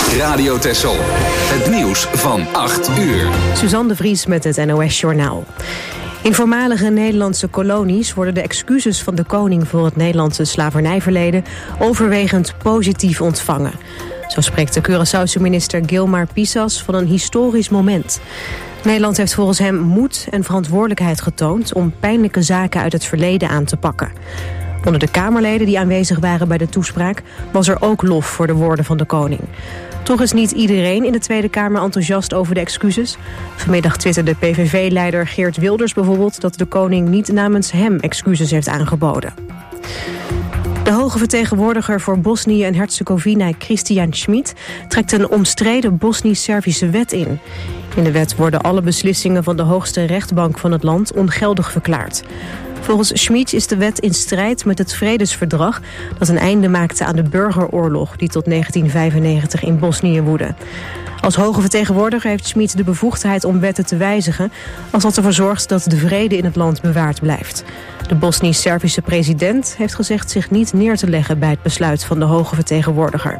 Radio Texel. Het nieuws van 8 uur. Suzanne de Vries met het NOS-journaal. In voormalige Nederlandse kolonies worden de excuses van de koning voor het Nederlandse slavernijverleden overwegend positief ontvangen. Zo spreekt de Curaçaose minister Gilmar Pisas van een historisch moment. Nederland heeft volgens hem moed en verantwoordelijkheid getoond om pijnlijke zaken uit het verleden aan te pakken. Onder de Kamerleden die aanwezig waren bij de toespraak was er ook lof voor de woorden van de koning. Toch is niet iedereen in de Tweede Kamer enthousiast over de excuses. Vanmiddag twitterde PVV-leider Geert Wilders bijvoorbeeld dat de koning niet namens hem excuses heeft aangeboden. De hoge vertegenwoordiger voor Bosnië en Herzegovina, Christian Schmid, trekt een omstreden Bosnisch-Servische wet in. In de wet worden alle beslissingen van de hoogste rechtbank van het land ongeldig verklaard. Volgens Schmid is de wet in strijd met het vredesverdrag dat een einde maakte aan de burgeroorlog die tot 1995 in Bosnië woedde. Als hoge vertegenwoordiger heeft Schmid de bevoegdheid om wetten te wijzigen als dat ervoor zorgt dat de vrede in het land bewaard blijft. De Bosnisch-Servische president heeft gezegd zich niet neer te leggen bij het besluit van de hoge vertegenwoordiger.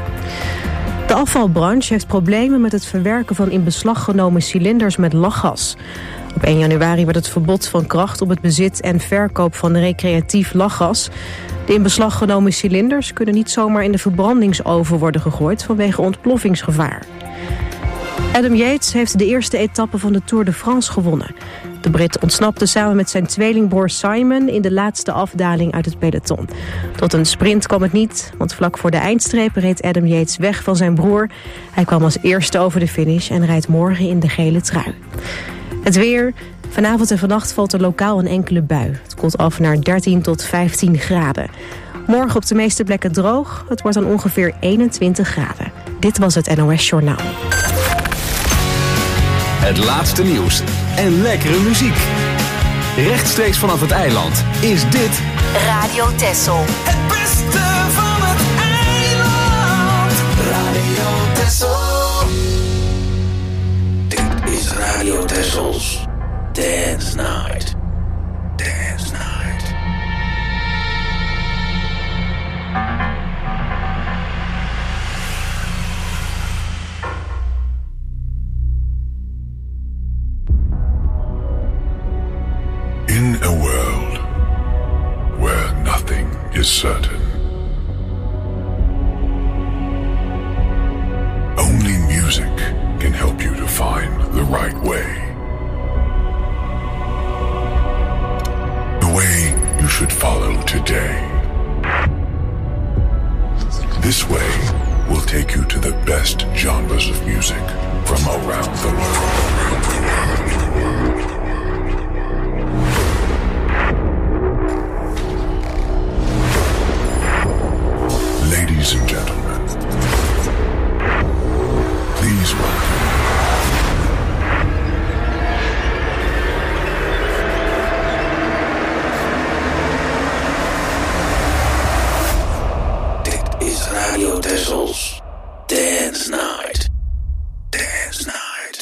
De afvalbranche heeft problemen met het verwerken van in beslag genomen cilinders met lachgas. Op 1 januari werd het verbod van kracht op het bezit en verkoop van recreatief lachgas. De in beslag genomen cilinders kunnen niet zomaar in de verbrandingsoven worden gegooid vanwege ontploffingsgevaar. Adam Yates heeft de eerste etappe van de Tour de France gewonnen. De Brit ontsnapte samen met zijn tweelingbroer Simon in de laatste afdaling uit het peloton. Tot een sprint kwam het niet, want vlak voor de eindstreep reed Adam Yates weg van zijn broer. Hij kwam als eerste over de finish en rijdt morgen in de gele trui. Het weer. Vanavond en vannacht valt er lokaal een enkele bui. Het koelt af naar 13 tot 15 graden. Morgen op de meeste plekken droog. Het wordt dan ongeveer 21 graden. Dit was het NOS Journaal. Het laatste nieuws en lekkere muziek. Rechtstreeks vanaf het eiland is dit Radio Texel. Het beste van het eiland. Radio Texel. Dit is Radio Texel's Dance Night. Dance Night. In a world where nothing is certain, only music can help you to find the right way. The way you should follow today. This way will take you to the best genres of music from around the world. Ladies and gentlemen, please welcome Dit is Radio Texel's Dance Night. Dance Night.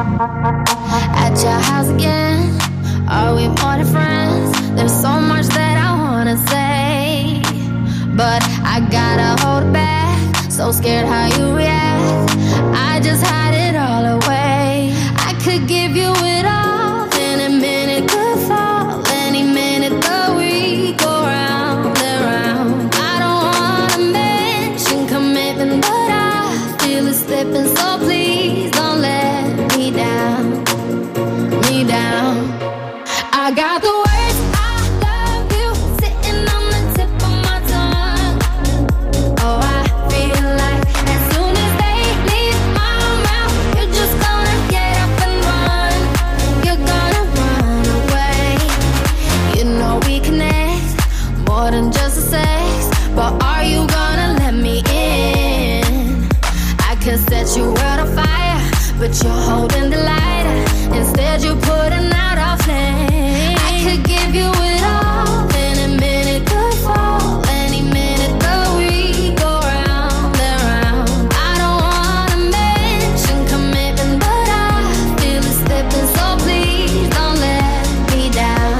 At your house again, are we more than friends? There's so much that I wanna say, but I gotta hold it back. So scared how you react, I just hide it all away. I could give you it all, any minute could fall, any minute the week go round and round. I don't wanna mention commitment, but I feel it slipping, so please don't let me down, me down. I got the words I love you sitting on the tip of my tongue. Oh, I feel like as soon as they leave my mouth, you're just gonna get up and run. You're gonna run away. You know we connect more than just a sex, but are you gonna let me in? I could set your world on fire, but you're holding the lighter. Instead you're putting out our flame. I could give you it all, any minute could fall, any minute the week go round and round. I don't wanna mention commitment, but I feel it slipping, so please don't let me down.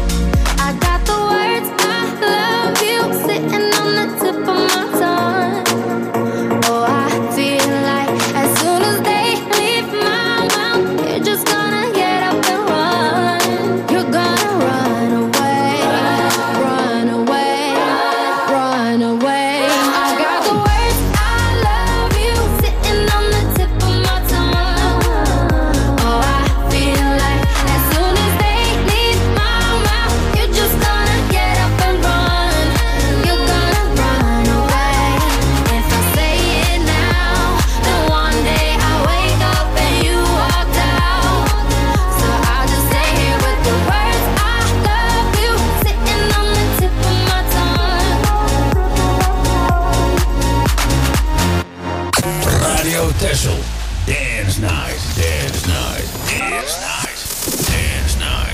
I got the words I love you sitting on the tip of my tongue. Oh, I feel like as soon as they leave my mouth, you're just gonna get up and run. You're gonna run away, run away, run away. I got the words I love you sitting on the tip of my tongue. Oh, I feel like as soon as they leave my mouth, you're just gonna get up and run. You're gonna run away. If I say it now, then one day I wake up and you walked out. So I'll just stay here with the words I love you sitting on the tip of my tongue. Radio Texel. Dance night, dance night, dance night, dance night.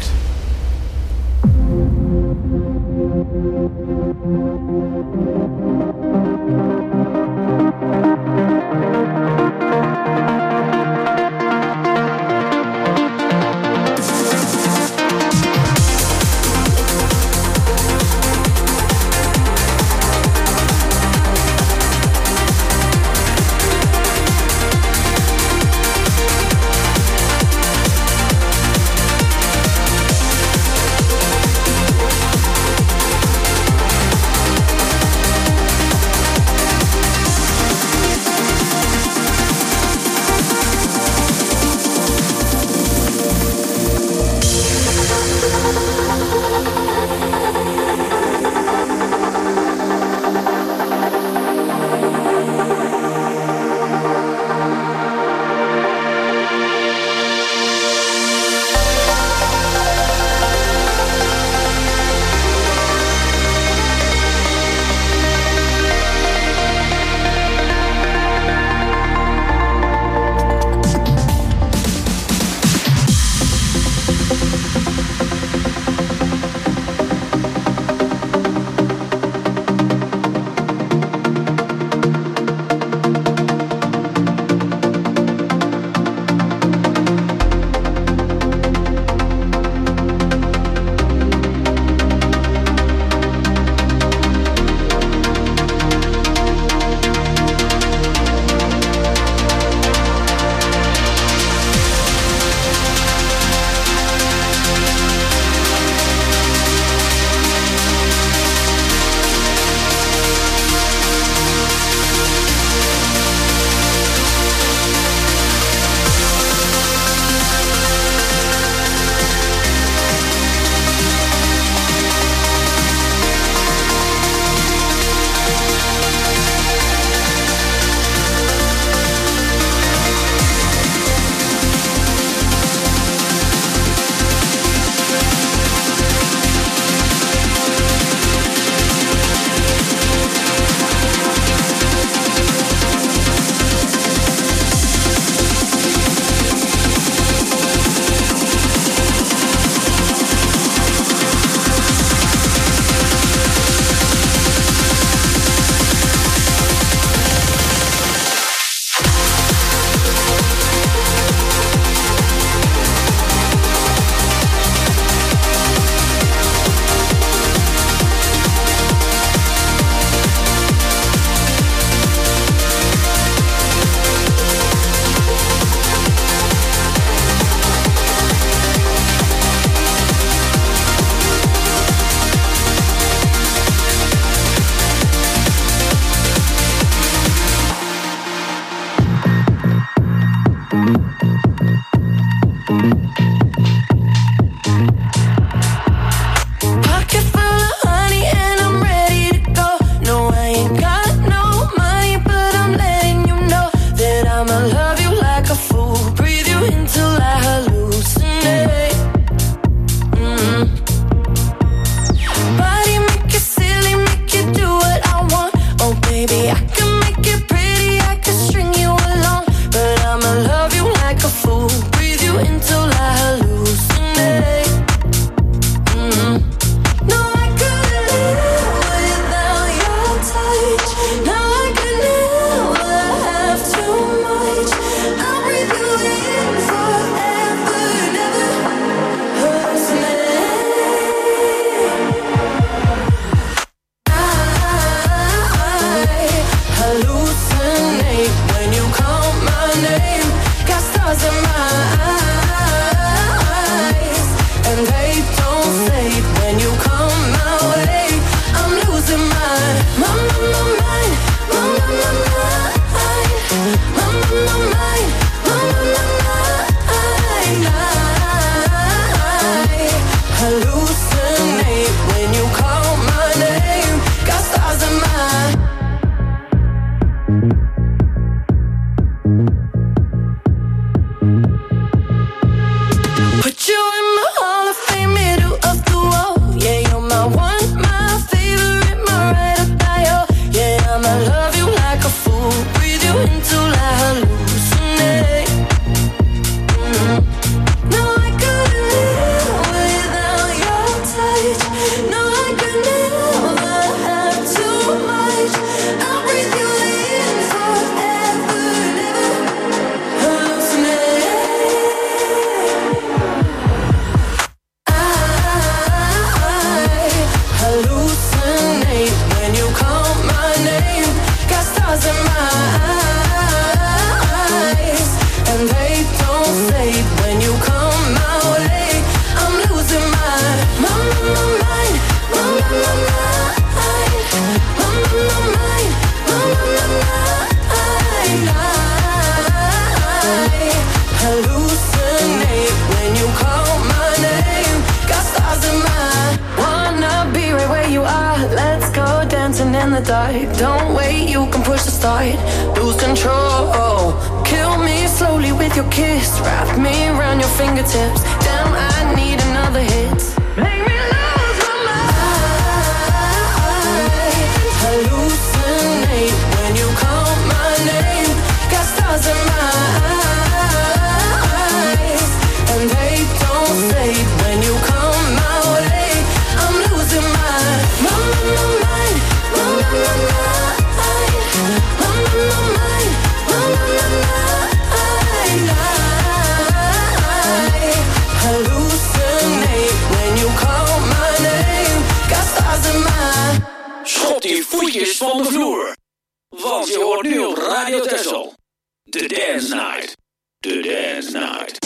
the dark. Don't wait, you can push the start. Lose control. Kill me slowly with your kiss. Wrap me around your fingertips. Damn, I need another hit. Make me lose my mind. Hallucinate when you call my name. Got stars in my eyes, and they don't fade when you come my way. I'm losing my mind. Hallucinate when you call my name. Got stars in my. Schop die voetjes van de vloer. Want je hoort nu op Radio Texel. The Dance Night. The Dance Night.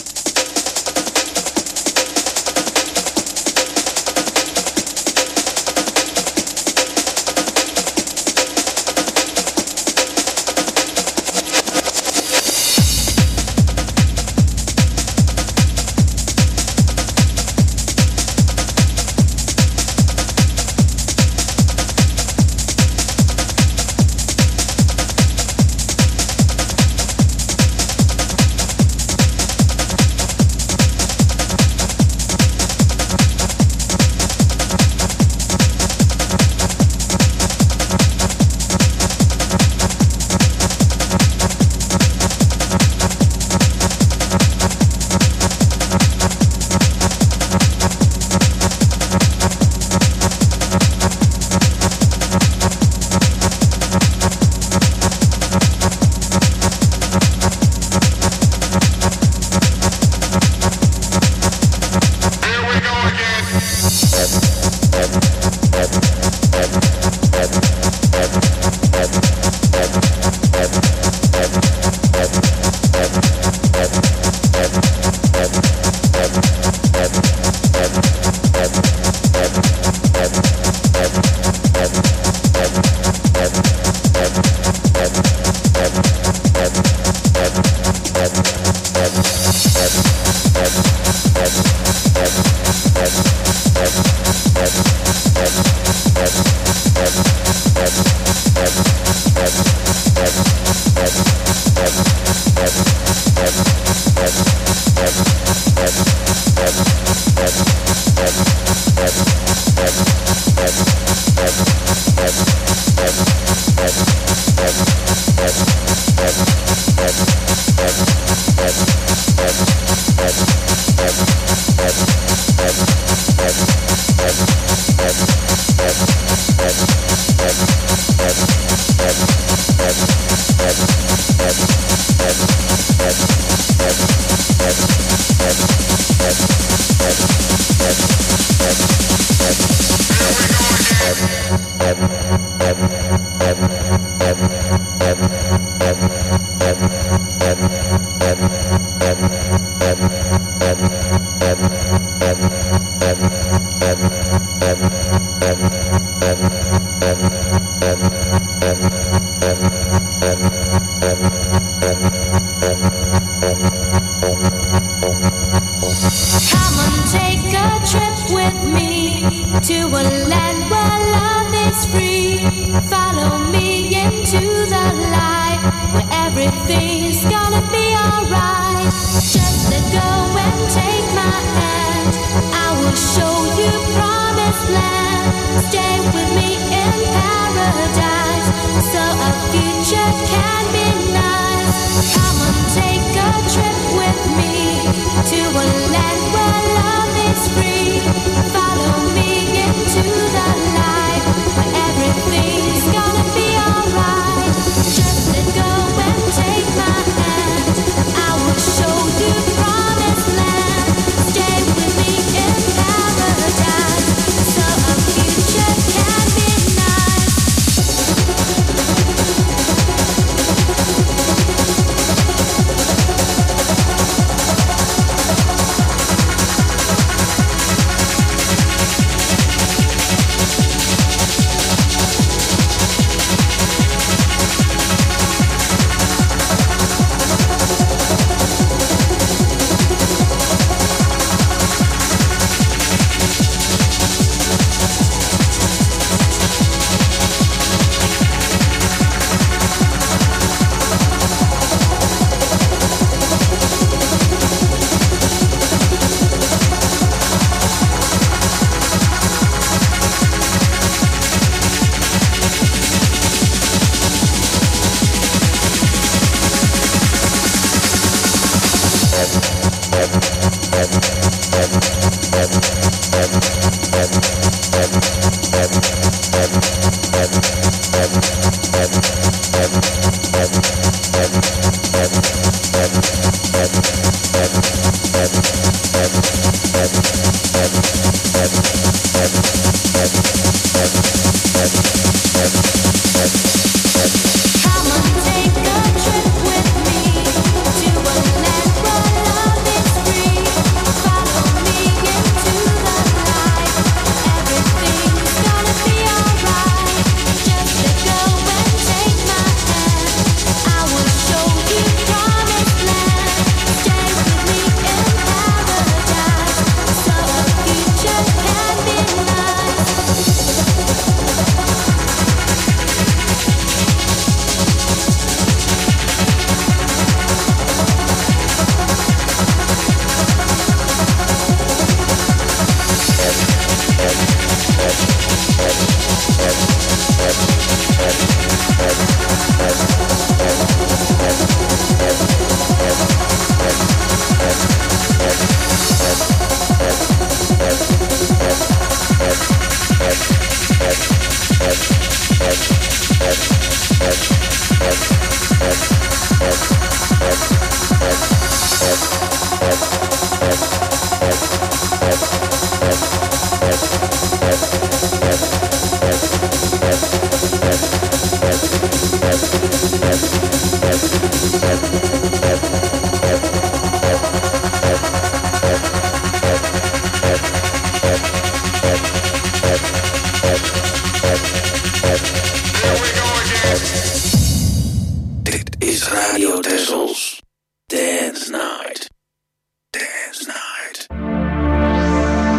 Show you promise. Texels Dance Night. Dance Night.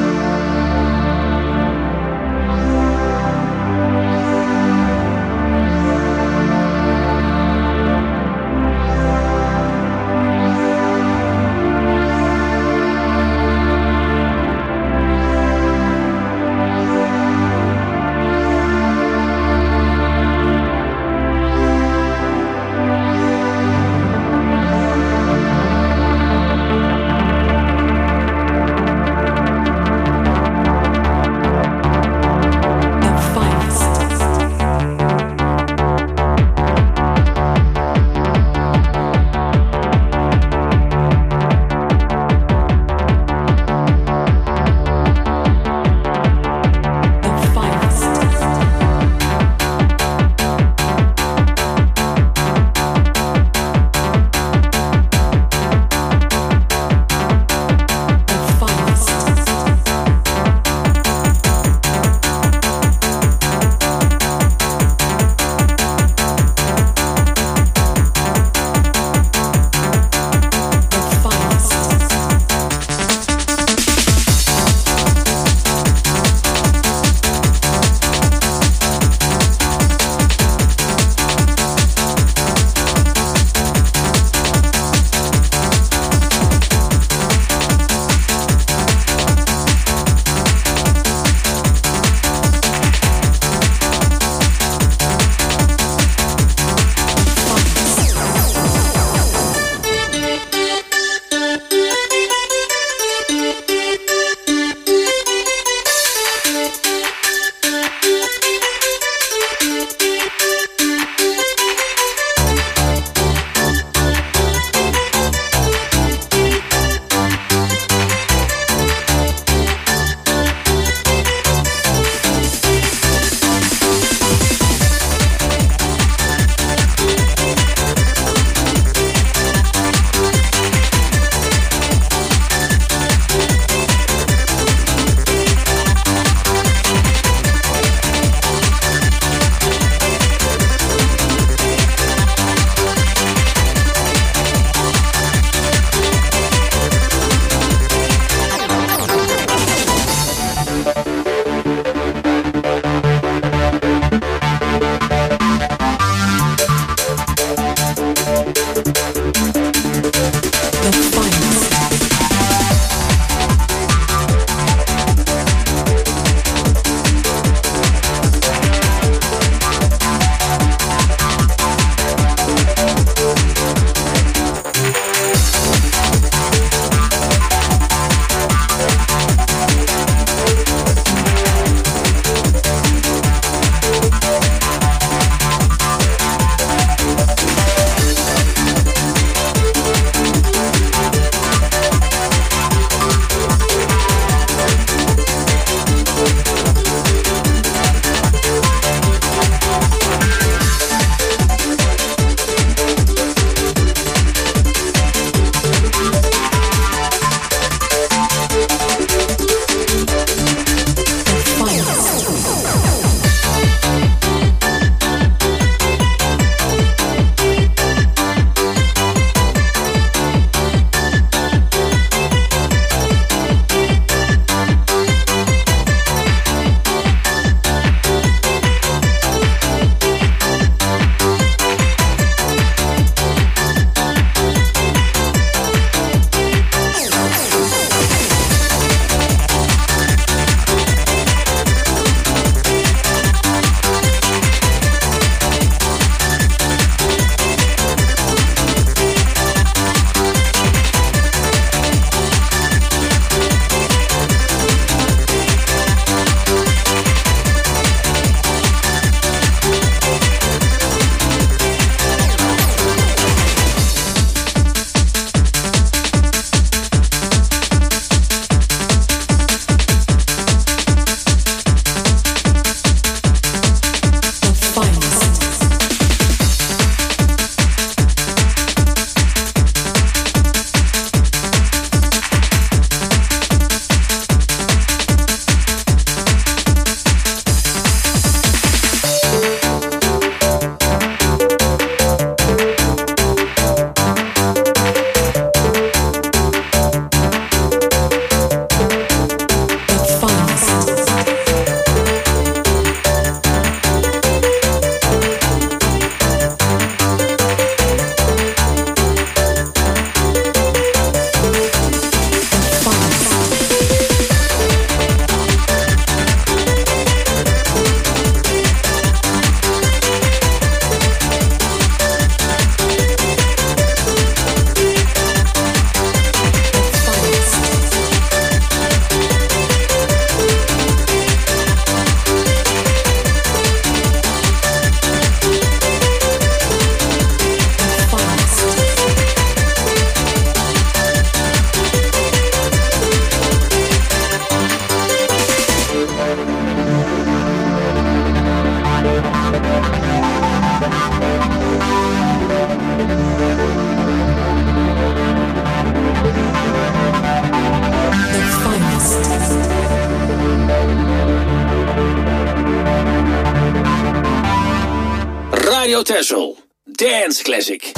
Radio Texel. Dance Classic.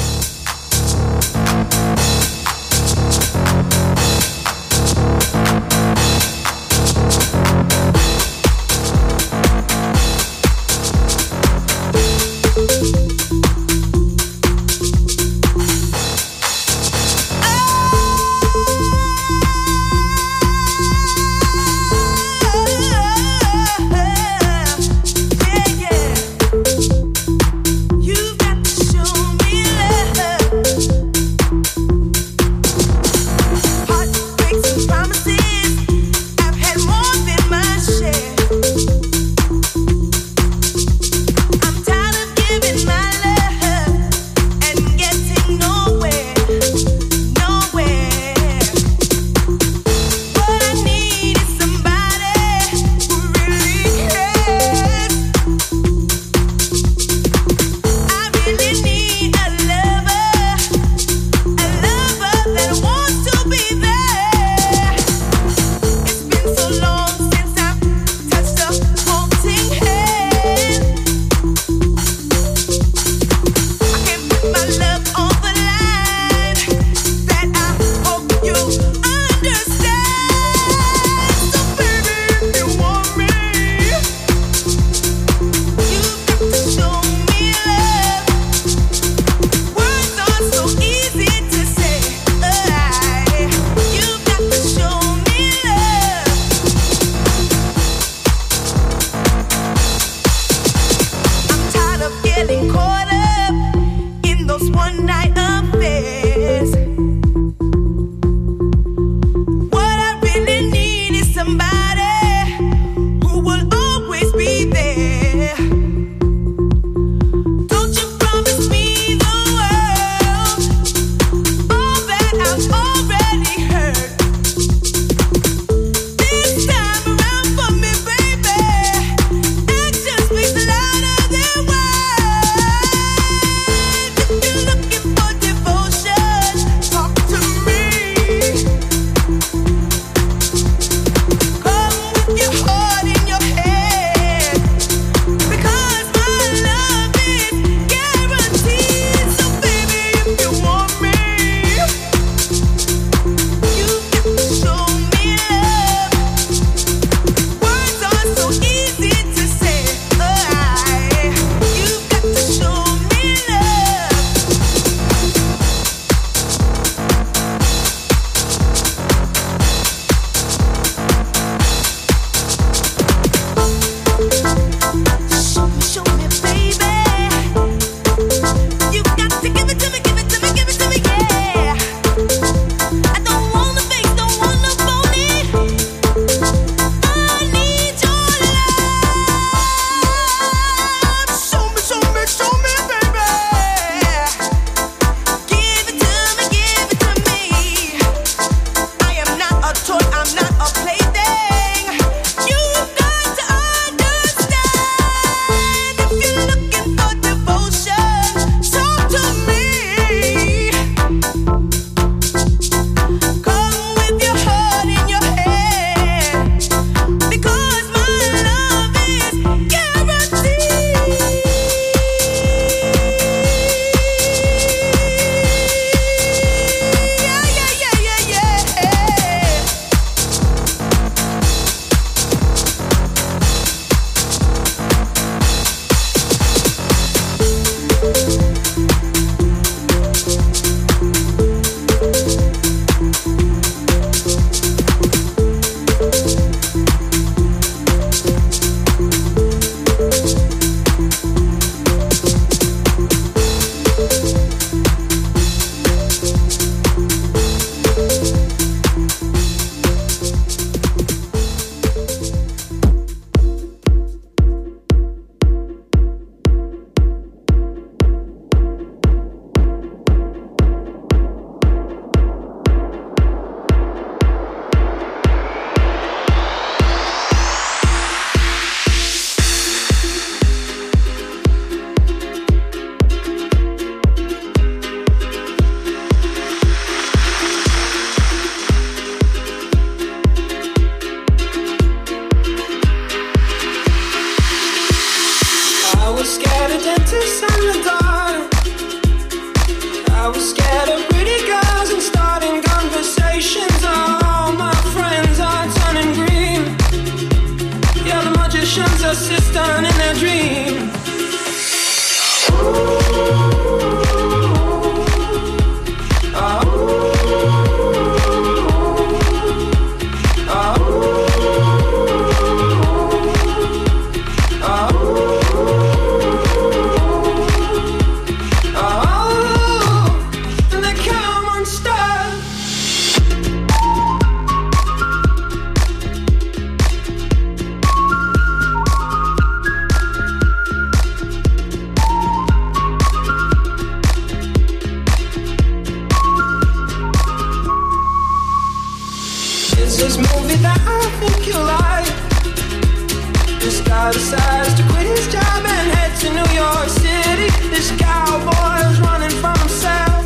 this movie that I think you like. This guy decides to quit his job and head to New York City. This cowboy's running from himself.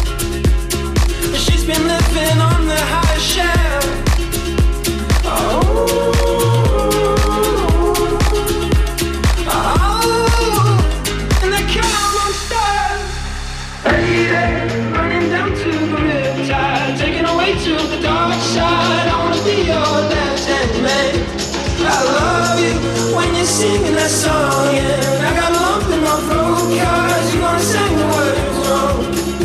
She's been living on the high shelf. And the car won't stop. Lady, running down to the riptide, taken away to the dark side. I wanna be your left-hand man. I love you when you're singing that song, and I got a lump in my throat 'cause you're gonna sing the words wrong.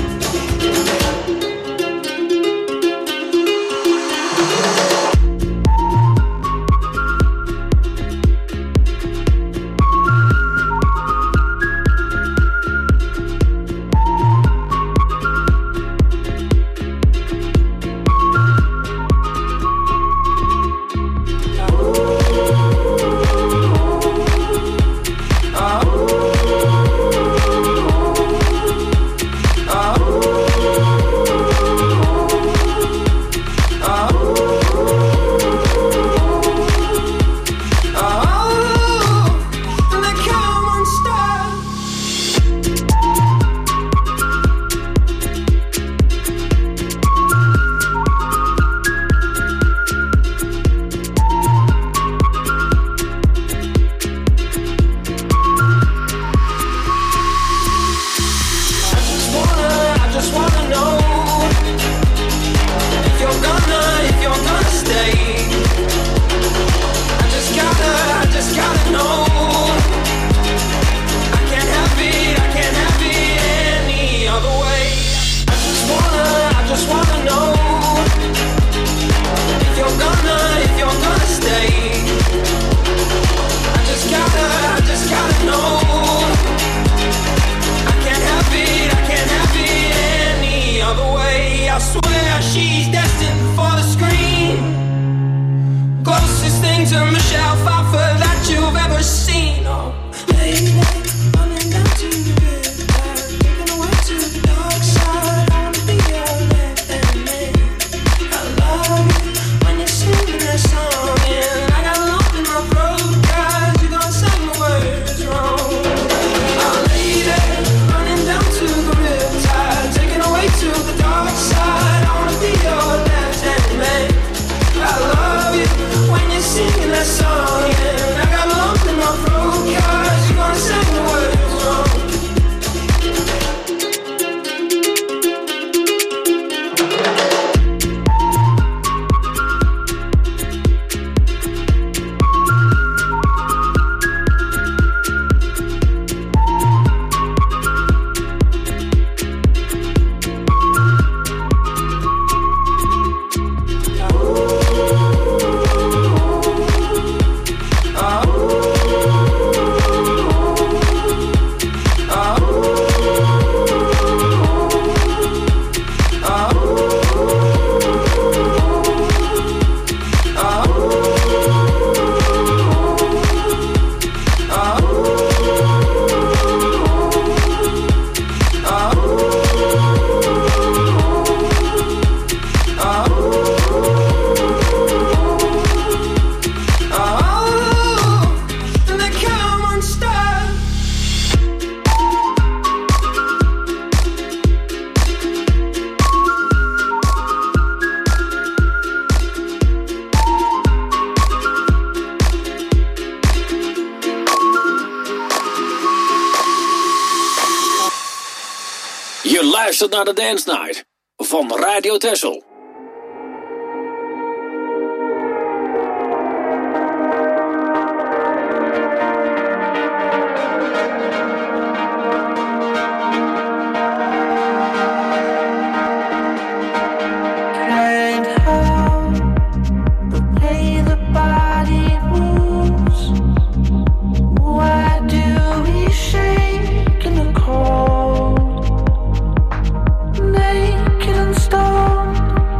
Je luistert naar de Dance Night van Radio Texel. Naked and stoned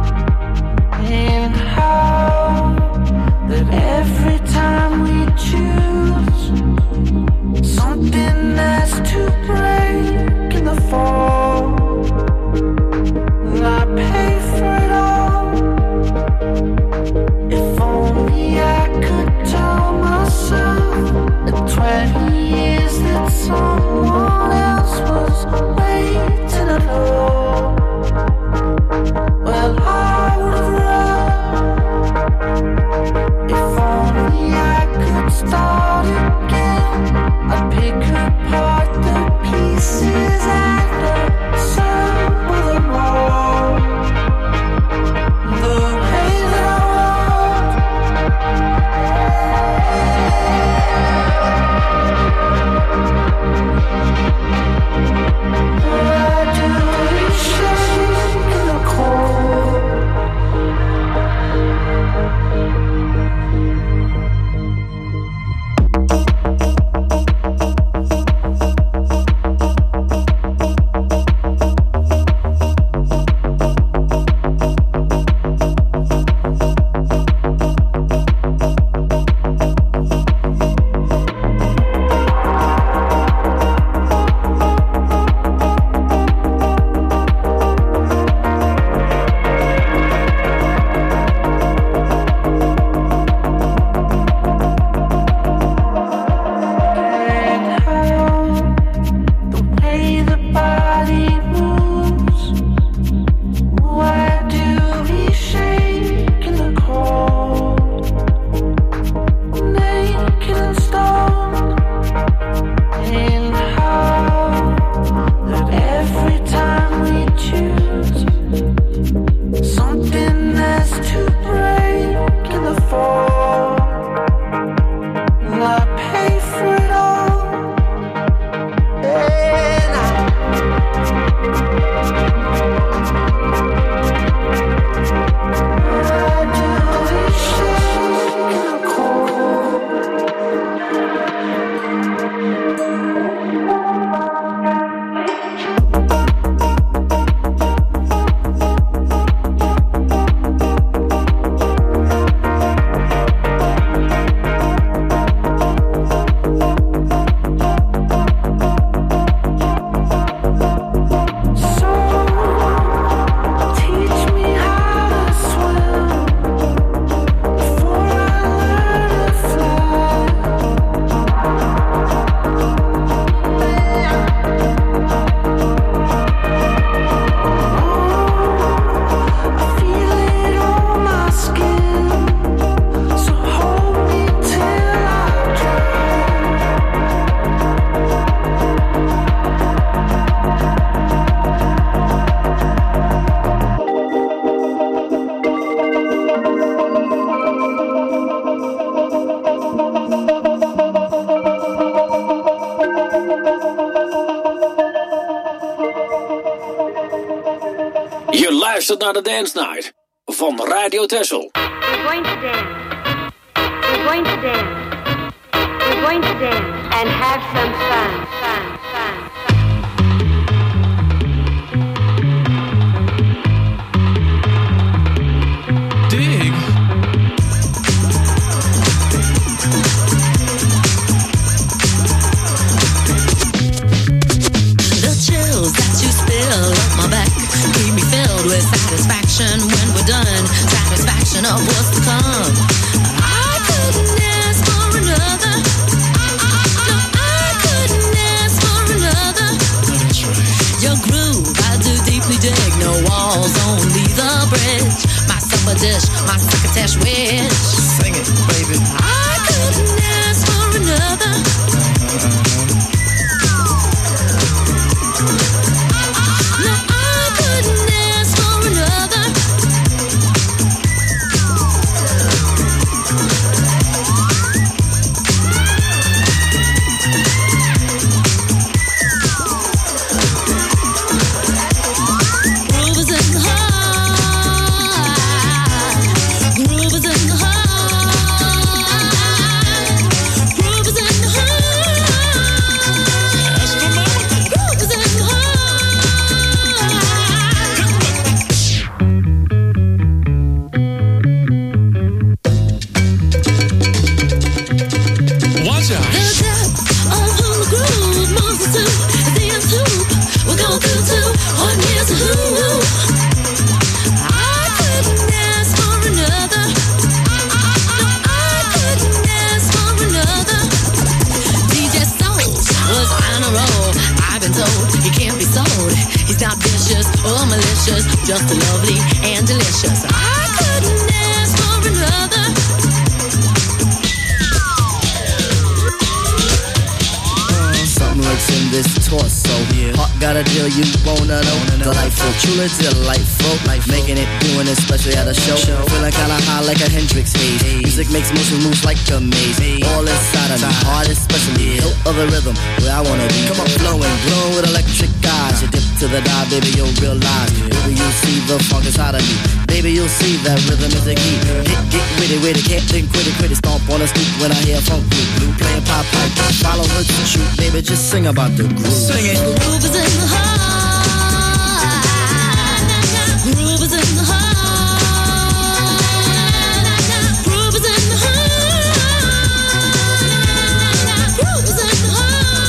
luistert naar de Dance Night van Radio Texel. We're going to dance. We're going to dance. We're going to dance and have some fun. Dig. The chills that you spill up my back keep me filled with satisfaction when we're done. Satisfaction of what's to come. I couldn't ask for another. No, I couldn't ask for another. Your groove, I do deeply dig. No walls, only the bridge. My supper dish, my succotash wish. Sing it, baby. I couldn't ask for another. Just lovely and delicious. I couldn't ask for another. Something lurks in this torso. Heart got a deal you wanna know. Delightful, truly delightful. Making it, doing it, especially at a show. Feeling kinda high like a Hendrix haze. Music makes motion moves like a maze. All inside of me, heart especially. Hilt of the rhythm, where I wanna be. Come on, flowing, glowing with electric eyes. You dip to the dive, baby, you'll realize. Baby, you'll see the funk inside of me. Baby, you'll see that rhythm is the key. Get with it, can't think, quit it. Stomp on the stoop when I hear funk blue. Playing pop pipe, follow her to shoot. Baby, just sing about the groove. Sing it. The groove is in the heart. Groove is in the heart. Groove is in the heart. Groove is in the heart.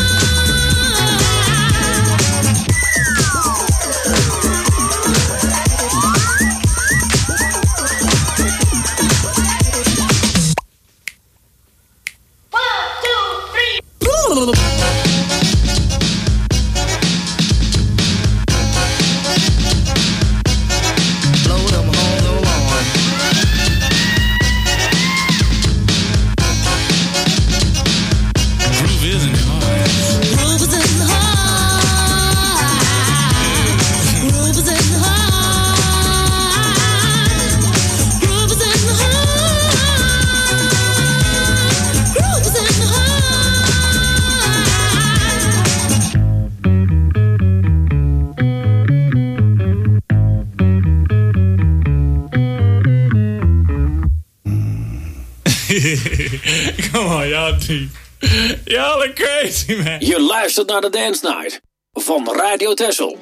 Come on, y'all are crazy, man. Je luistert naar de Dance Night van Radio Texel.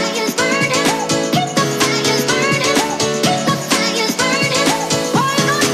We're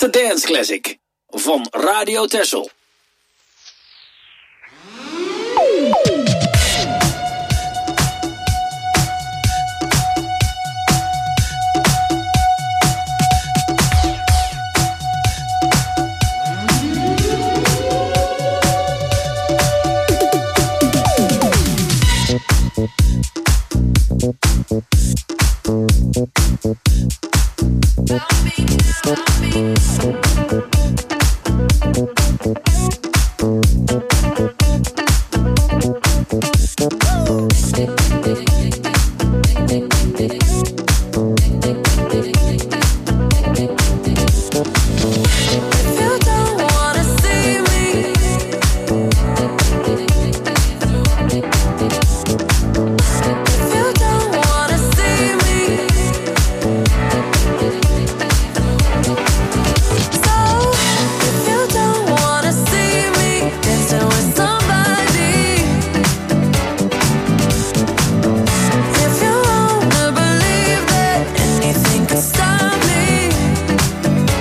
Dance Classic van Radio Texel.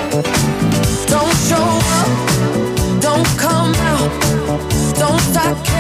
Don't show up, don't come out, don't stop caring.